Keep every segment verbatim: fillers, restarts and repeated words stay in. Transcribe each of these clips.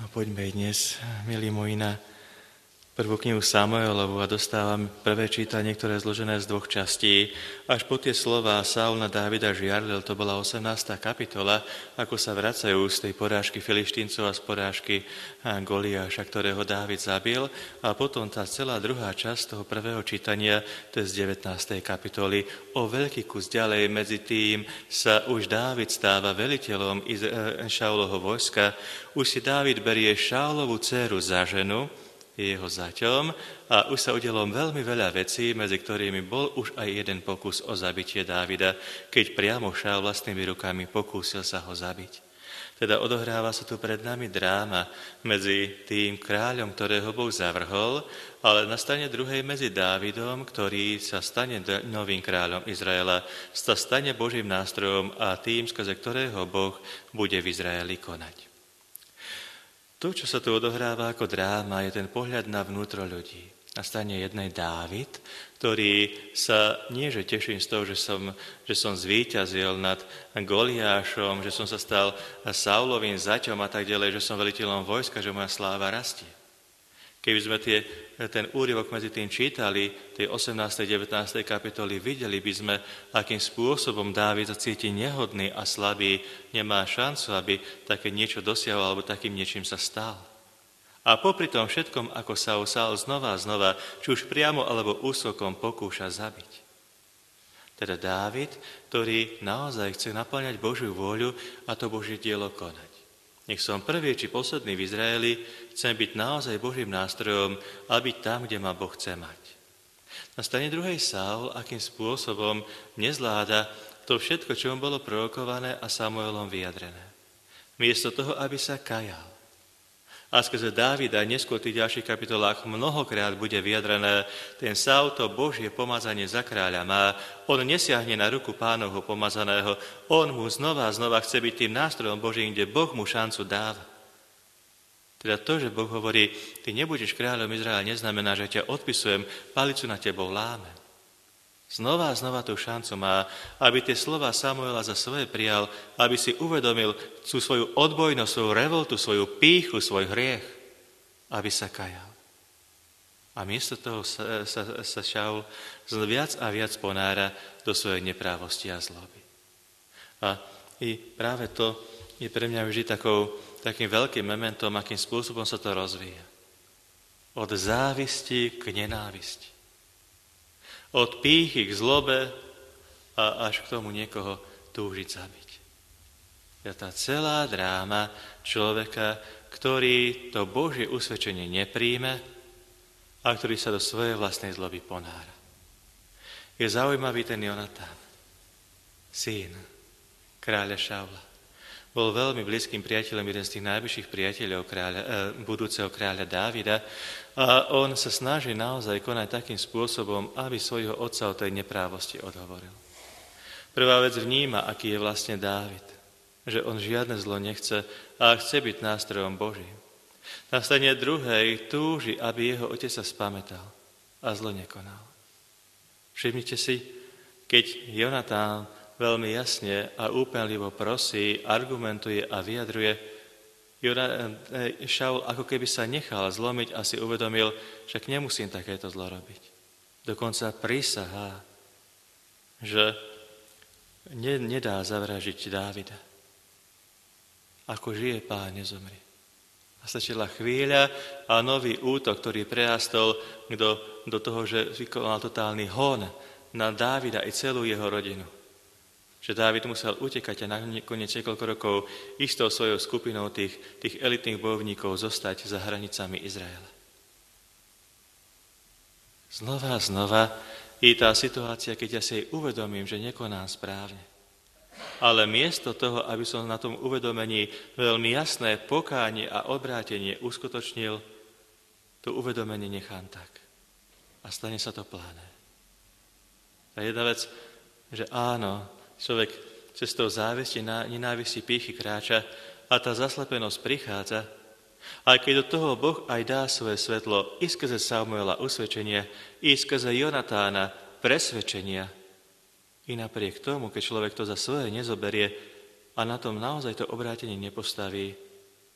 Poďme dnes, milí moji, na prvú knihu Samuelovu a dostávame prvé čítanie, ktoré je zložené z dvoch častí. Až po tie slová Saul na Dávida žiarlil, to bola osemnásta kapitola, ako sa vracajú z tej porážky Filištíncov a z porážky Goliáša, ktorého Dávid zabil. A potom tá celá druhá časť toho prvého čítania, to je z devätnástej kapitoly. O veľký kus ďalej medzi tým sa už Dávid stáva veliteľom Šaulovho vojska. Už si Dávid berie Šaulovu dcéru za ženu, jeho zaťom, a už sa udialo veľmi veľa vecí, medzi ktorými bol už aj jeden pokus o zabitie Dávida, keď priamo Šaul vlastnými rukami pokúsil sa ho zabiť. Teda odohráva sa tu pred nami dráma medzi tým kráľom, ktorého Boh zavrhol, ale na strane druhej medzi Dávidom, ktorý sa stane novým kráľom Izraela, sa stane Božím nástrojom a tým, skrze ktorého Boh bude v Izraeli konať. To, čo sa tu odohráva ako dráma, je ten pohľad na vnútro ľudí. Na strane jednej Dávid, ktorý sa nie že teším z toho, že som, že som zvíťazil nad Goliášom, že som sa stal Saulovým zaťom a tak ďalej, že som veliteľom vojska, že moja sláva rastie. Keby sme tie, ten úryvok medzi tým čítali, tej osemnástej devätnástej kapitoly, videli by sme, akým spôsobom Dávid sa cíti nehodný a slabý, nemá šancu, aby také niečo dosiahol alebo takým niečím sa stal. A popri tom všetkom, ako sa Saul znova a znova, či už priamo alebo úskokom pokúša zabiť. Teda Dávid, ktorý naozaj chce naplňať Božiu vôľu a to Božie dielo konať. Nech som prvý či posledný v Izraeli, chcem byť naozaj Božím nástrojom a byť tam, kde ma Boh chce mať. Na strane druhej Saul, akým spôsobom nezvláda to všetko, čo mu bolo prorokované a Samuelom vyjadrené. Miesto toho, aby sa kajal. A skrze Dávida neskôr v tých ďalších kapitolách mnohokrát bude vyjadrené, ten Saul to Božie pomazanie za kráľa má, on nesiahne na ruku Pánovho pomazaného, on mu znova a znova chce byť tým nástrojom Božím, kde Boh mu šancu dáva. Teda to, že Boh hovorí, ty nebudeš kráľom Izraela, neznamená, že ťa odpisujem, palicu na tebou lámem. Znova a znova tú šancu má, aby tie slova Samuela za svoje prijal, aby si uvedomil tú svoju odbojnosť, svoju revoltu, svoju pýchu, svoj hriech, aby sa kajal. A miesto toho sa, sa, sa Šaul viac a viac ponára do svojej neprávosti a zloby. A i práve to je pre mňa vždy takou, takým veľkým mementom, akým spôsobom sa to rozvíja. Od závisti k nenávisti. Od pýchy k zlobe a až k tomu niekoho túžiť zabiť. Je tá celá dráma človeka, ktorý to Božie usvedčenie nepríjme a ktorý sa do svojej vlastnej zloby ponára. Je zaujímavý ten Jonatán, syn kráľa Šaula. Bol veľmi blízkym priateľom, jeden z tých najbližších priateľov kráľa, e, budúceho kráľa Dávida. A on sa snaží naozaj konať takým spôsobom, aby svojho otca o tej neprávosti odhovoril. Prvá vec vníma, aký je vlastne Dávid. Že on žiadne zlo nechce a chce byť nástrojom Božím. Na strane druhej túži, aby jeho otec sa spamätal a zlo nekonal. Všimnite si, keď Jonatán veľmi jasne a úpenlivo prosí, argumentuje a vyjadruje, Šaul ako keby sa nechal zlomiť a si uvedomil, že nemusím takéto zlo robiť. Dokonca prisahá, že nedá zavražiť Dávida. Ako žije Pán, nezomri. A stačila chvíľa a nový útok, ktorý prerastol do, do toho, že vykonal totálny hon na Dávida i celú jeho rodinu. Že Dávid musel utekať a nakoniec niekoľko rokov istou svojou skupinou tých, tých elitných bojovníkov zostať za hranicami Izraela. Znova a znova je tá situácia, keď ja si jej uvedomím, že nekonám správne. Ale miesto toho, aby som na tom uvedomení veľmi jasné pokánie a obrátenie uskutočnil, to uvedomenie nechám tak. A stane sa to pláne. A jedna vec, že áno, človek cestou závisti, nenávisti, pýchy kráča a tá zaslepenosť prichádza. A keď do toho Boh aj dá svoje svetlo i skrze Samuela usvedčenia, i skrze Jonatána presvedčenia, i napriek tomu, keď človek to za svoje nezoberie a na tom naozaj to obrátenie nepostaví,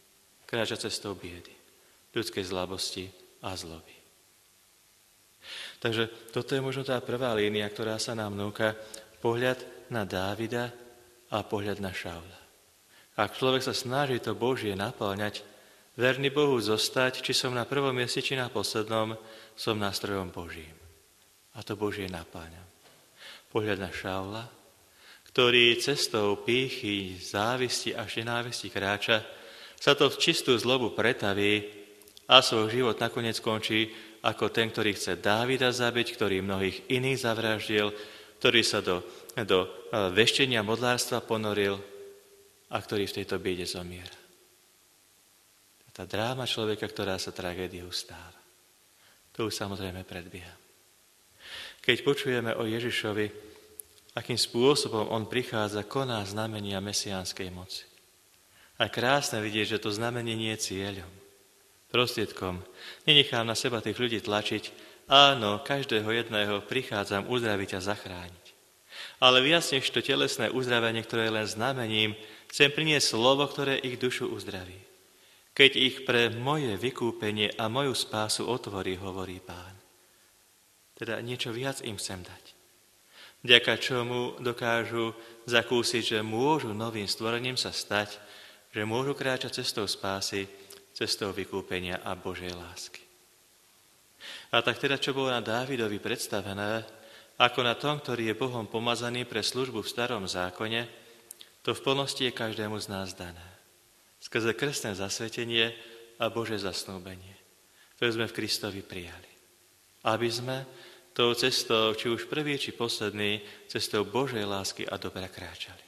kráča cestou biedy, ľudskej zlabosti a zloby. Takže toto je možno tá prvá línia, ktorá sa nám núka, pohľad na Dávida a pohľad na Šaula. Ak človek sa snaží to Božie naplňať, verný Bohu zostať, či som na prvom mieste, či na poslednom, som nástrojom Božím. A to Božie napáňam. Pohľad na Šaula, ktorý cestou pýchy, závisti až nenávisti kráča, sa to v čistú zlobu pretaví a svoj život nakoniec končí ako ten, ktorý chce Dávida zabiť, ktorý mnohých iných zavraždil, ktorý sa do, do veštenia modlárstva ponoril a ktorý v tejto biede zomiera. Tá dráma človeka, ktorá sa tragédiou stáva. To už samozrejme predbieha. Keď počujeme o Ježišovi, akým spôsobom on prichádza, koná znamenia mesiánskej moci. A krásne vidieť, že to znamenie nie je cieľom, prostriedkom. Nenechám na seba tých ľudí tlačiť. Áno, každého jedného prichádzam uzdraviť a zachrániť. Ale viac než to telesné uzdravenie, ktoré je len znamením, chcem priniesť slovo, ktoré ich dušu uzdraví. Keď ich pre moje vykúpenie a moju spásu otvorí, hovorí Pán. Teda niečo viac im chcem dať. Vďaka čomu dokážu zakúsiť, že môžu novým stvorením sa stať, že môžu kráčať cestou spásy, cestou vykúpenia a Božej lásky. A tak teda, čo bolo na Dávidovi predstavené, ako na tom, ktorý je Bohom pomazaný pre službu v starom zákone, to v plnosti je každému z nás dané. Skrze krstné zasvetenie a Božie zasnúbenie, ktoré sme v Kristovi prijali. Aby sme tou cestou, či už prvý, či posledný, cestou Božej lásky a dobra kráčali.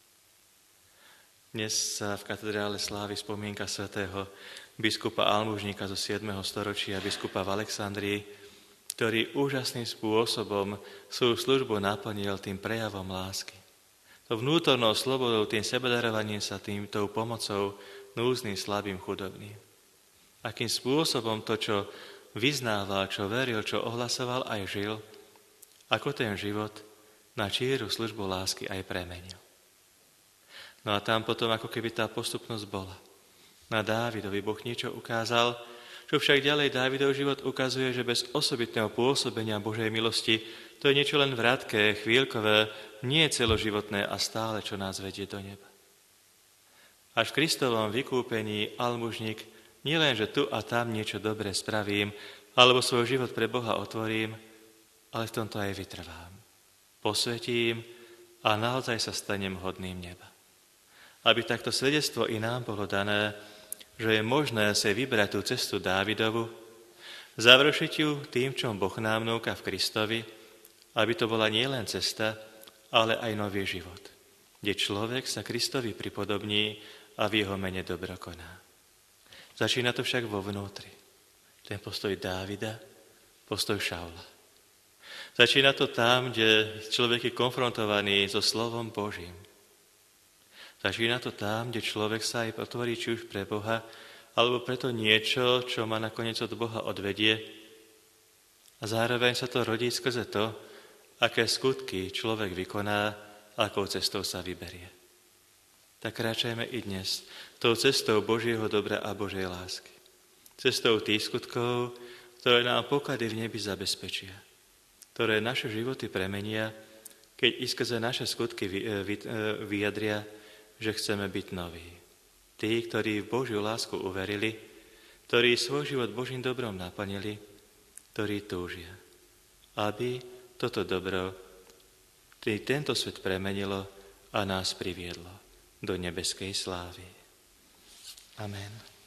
Dnes sa v katedrále slávi spomienka svätého biskupa Almužníka zo siedmeho storočia, biskupa v Alexandrii, ktorý úžasným spôsobom svoju službu naplnil tým prejavom lásky. To vnútornou slobodou, tým sebedarovaním sa, tým tou pomocou núzným, slabým, chudobným. Akým spôsobom to, čo vyznával, čo veril, čo ohlasoval, aj žil, ako ten život na číru službu lásky aj premenil. No a tam potom ako keby tá postupnosť bola. Na Dávidovi Boh niečo ukázal, čo však ďalej Dávidov život ukazuje, že bez osobitného pôsobenia Božej milosti to je niečo len vrátke, chvíľkové, nie celoživotné a stále, čo nás vedie do neba. Až v Kristovom vykúpení almužník nielen, že tu a tam niečo dobré spravím, alebo svoj život pre Boha otvorím, ale v tomto aj vytrvám. Posvetím a naozaj sa stanem hodným neba. Aby takto svedectvo i nám bolo dané, že je možné si vybrať tú cestu Dávidovu, završiť ju tým, čo Boh nám núka v Kristovi, aby to bola nielen cesta, ale aj nový život, kde človek sa Kristovi pripodobní a v jeho mene dobro koná. Začína to však vo vnútri. Ten postoj Dávida, postoj Šaula. Začína to tam, kde človek je konfrontovaný so slovom Božím. Začína to tam, kde človek sa aj otvorí či už pre Boha, alebo preto niečo, čo ma nakoniec od Boha odvedie. A zároveň sa to rodí skrze to, aké skutky človek vykoná, akou cestou sa vyberie. Tak kráčajme i dnes tou cestou Božieho dobra a Božej lásky. Cestou tých skutkov, ktoré nám poklady v nebi zabezpečia, ktoré naše životy premenia, keď i skrze naše skutky vyjadria, že chceme byť noví. Tí, ktorí v Božiu lásku uverili, ktorí svoj život Božím dobrom naplnili, ktorí túžia, aby toto dobro tento svet premenilo a nás priviedlo do nebeskej slávy. Amen.